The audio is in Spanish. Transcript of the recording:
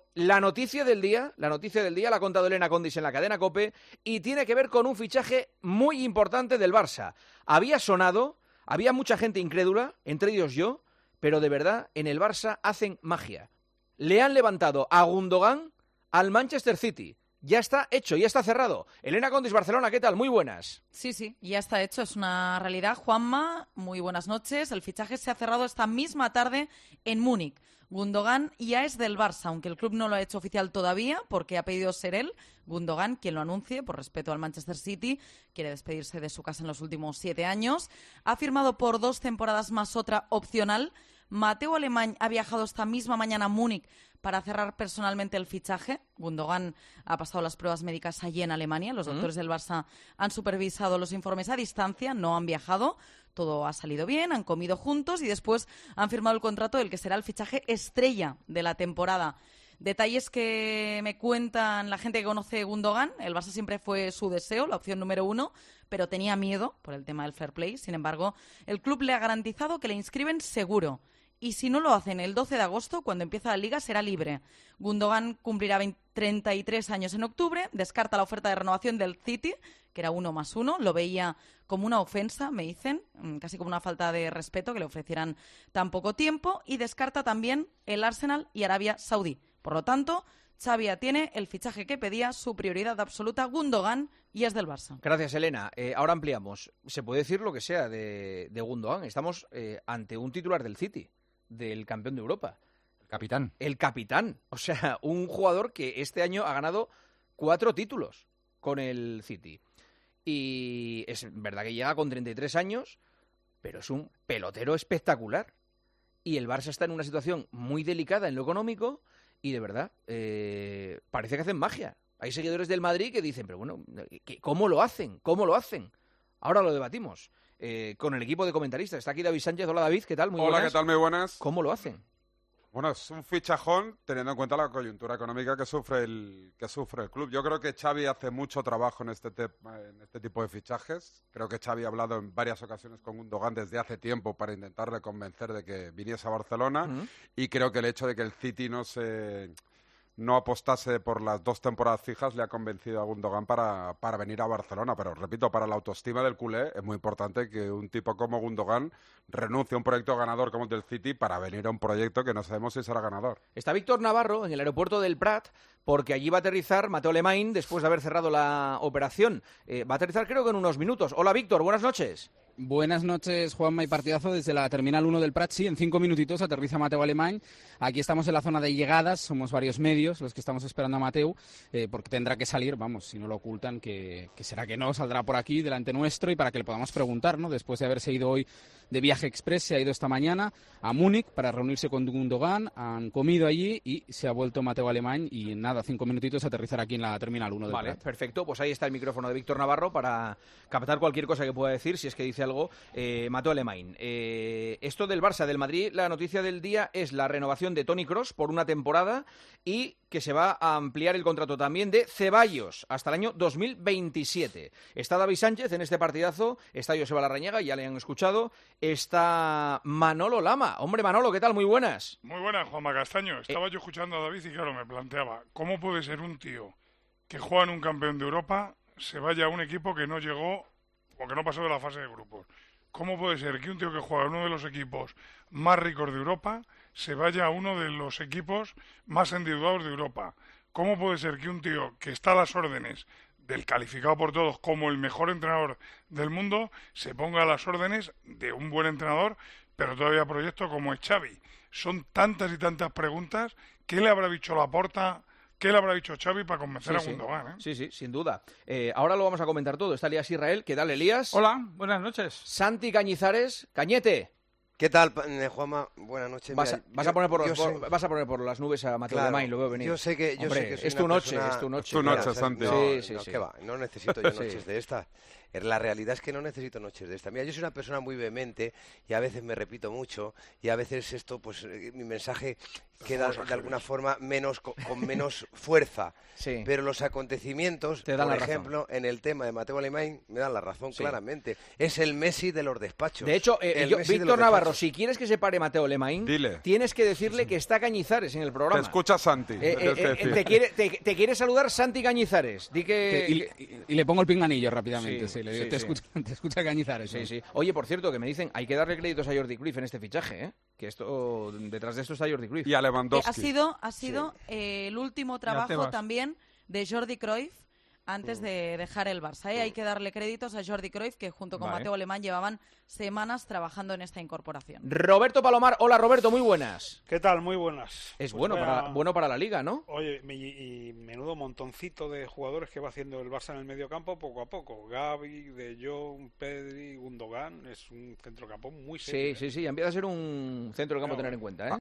La noticia del día la ha contado Elena Condis en la cadena COPE y tiene que ver con un fichaje muy importante del Barça. Había sonado, había mucha gente incrédula, entre ellos yo, pero de verdad en el Barça hacen magia. Le han levantado a Gundogan al Manchester City. Ya está hecho, ya está cerrado. Elena Condis, Barcelona, ¿qué tal? Muy buenas. Sí, ya está hecho, es una realidad. Juanma, muy buenas noches. El fichaje se ha cerrado esta misma tarde en Múnich. Gundogan ya es del Barça, aunque el club no lo ha hecho oficial todavía porque ha pedido ser él, Gundogan, quien lo anuncie por respeto al Manchester City. Quiere despedirse de su casa en los últimos 7 años. Ha firmado por 2 temporadas más otra opcional. Mateo Alemany ha viajado esta misma mañana a Múnich para cerrar personalmente el fichaje. Gundogan ha pasado las pruebas médicas allí en Alemania. Los doctores del Barça han supervisado los informes a distancia, no han viajado. Todo ha salido bien, han comido juntos y después han firmado el contrato del que será el fichaje estrella de la temporada. Detalles que me cuentan la gente que conoce Gundogan. El Barça siempre fue su deseo, la opción número 1, pero tenía miedo por el tema del fair play. Sin embargo, el club le ha garantizado que le inscriben seguro. Y si no lo hacen el 12 de agosto, cuando empieza la Liga, será libre. Gundogan cumplirá 33 años en octubre, descarta la oferta de renovación del City, que era 1+1, lo veía como una ofensa, me dicen, casi como una falta de respeto que le ofrecieran tan poco tiempo, y descarta también el Arsenal y Arabia Saudí. Por lo tanto, Xavi tiene el fichaje que pedía, su prioridad absoluta, Gundogan, y es del Barça. Gracias, Elena. Ahora ampliamos. Se puede decir lo que sea de Gundogan. Estamos ante un titular del City, del campeón de Europa. El capitán. O sea, un jugador que este año ha ganado 4 títulos con el City. Y es verdad que llega con 33 años, pero es un pelotero espectacular. Y el Barça está en una situación muy delicada en lo económico y de verdad parece que hacen magia. Hay seguidores del Madrid que dicen, pero bueno, ¿cómo lo hacen? ¿Cómo lo hacen? Ahora lo debatimos con el equipo de comentaristas. Está aquí David Sánchez. Hola, David, ¿qué tal? Muy buenas. Hola, ¿qué tal? Muy buenas. ¿Cómo lo hacen? Bueno, es un fichajón teniendo en cuenta la coyuntura económica que sufre el club. Yo creo que Xavi hace mucho trabajo en este tipo de fichajes. Creo que Xavi ha hablado en varias ocasiones con Gundogan desde hace tiempo para intentarle convencer de que viniese a Barcelona. Y creo que el hecho de que el City no apostase por las 2 temporadas fijas le ha convencido a Gundogan para venir a Barcelona. Pero, repito, para la autoestima del culé es muy importante que un tipo como Gundogan renuncie a un proyecto ganador como el del City para venir a un proyecto que no sabemos si será ganador. Está Víctor Navarro en el aeropuerto del Prat porque allí va a aterrizar Mateo Alemany después de haber cerrado la operación. Va a aterrizar creo que en unos minutos. Hola, Víctor, buenas noches. Buenas noches, Juanma, y partidazo desde la Terminal 1 del Prat. Sí, en 5 minutitos aterriza Mateo Alemany. Aquí estamos en la zona de llegadas, somos varios medios los que estamos esperando a Mateo, porque tendrá que salir, vamos, si no lo ocultan, que será que no, saldrá por aquí delante nuestro y para que le podamos preguntar, ¿no? Después de haberse ido hoy de viaje express, se ha ido esta mañana a Múnich para reunirse con Gundogan, han comido allí y se ha vuelto Mateo Alemany y en nada, 5 minutitos aterrizar aquí en la Terminal 1 del Prat. Vale, perfecto, pues ahí está el micrófono de Víctor Navarro para captar cualquier cosa que pueda decir, si es que dice algo Mateo Alemany. Esto del Barça, del Madrid, la noticia del día es la renovación de Toni Kroos por una temporada y que se va a ampliar el contrato también de Ceballos hasta el año 2027. Está David Sánchez en este partidazo, está Joseba Larrañaga, ya le han escuchado, está Manolo Lama. Hombre, Manolo, ¿qué tal? Muy buenas. Muy buenas, Juanma Castaño. Estaba yo escuchando a David y claro, me planteaba, ¿cómo puede ser un tío que juega en un campeón de Europa se vaya a un equipo que no llegó o que no pasó de la fase de grupos? ¿Cómo puede ser que un tío que juega en uno de los equipos más ricos de Europa se vaya a uno de los equipos más endeudados de Europa? ¿Cómo puede ser que un tío que está a las órdenes del calificado por todos como el mejor entrenador del mundo se ponga a las órdenes de un buen entrenador, pero todavía proyecto como es Xavi? Son tantas y tantas preguntas. ¿Qué le habrá dicho Laporta? ¿Qué le habrá dicho Xavi para convencer a Gundogan? Sí, sin duda. Ahora lo vamos a comentar todo. Está Elías Israel. ¿Qué tal, Elías? Hola, buenas noches. Santi Cañizares. Cañete. ¿Qué tal, Juanma? Buenas noches. Vas a poner por las nubes a Mateo Alemany, lo veo venir. Yo sé que es tu noche, es tu noche. Es tu noche, Santi. Sí. ¿Qué va? No necesito yo noches de estas. La realidad es que no necesito noches de esta. Mira, yo soy una persona muy vehemente y a veces me repito mucho y a veces esto, pues mi mensaje queda de alguna forma con menos fuerza. Sí. Pero los acontecimientos, por ejemplo, en el tema de Mateu Alemany, me dan la razón claramente. Es el Messi de los despachos. De hecho, Víctor Navarro, si quieres que se pare Mateu Alemany, tienes que decirle que está Cañizares en el programa. Te escucha Santi. Te quiere saludar Santi Cañizares. Y le pongo el pinganillo rápidamente. Te escucha Cañizares. Sí. Oye, por cierto, que me dicen, hay que darle créditos a Jordi Cruyff en este fichaje, ¿eh? Que detrás de esto está Jordi Cruyff. Y a Lewandowski. Ha sido el último trabajo también de Jordi Cruyff antes de dejar el Barça. Hay que darle créditos a Jordi Cruyff, que junto con Mateu Alemany llevaban semanas trabajando en esta incorporación. Roberto Palomar, hola Roberto, muy buenas. ¿Qué tal? Muy buenas. Es bueno para la Liga, ¿no? Oye, y menudo montoncito de jugadores que va haciendo el Barça en el mediocampo poco a poco. Gavi, De Jong, Pedri, Gundogan, es un centrocampo muy serio. Sí, empieza a ser un centrocampo a tener en cuenta, ¿eh?